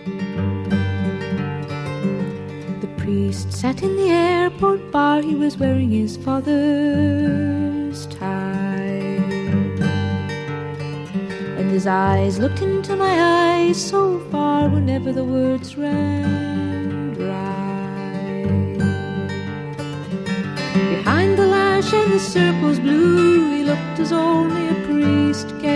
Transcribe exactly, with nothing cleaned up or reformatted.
The priest sat in the airport bar, he was wearing his father's tie, and his eyes looked into my eyes so far whenever the words ran dry. Behind the lash and the circles blue, he looked as only a priest can.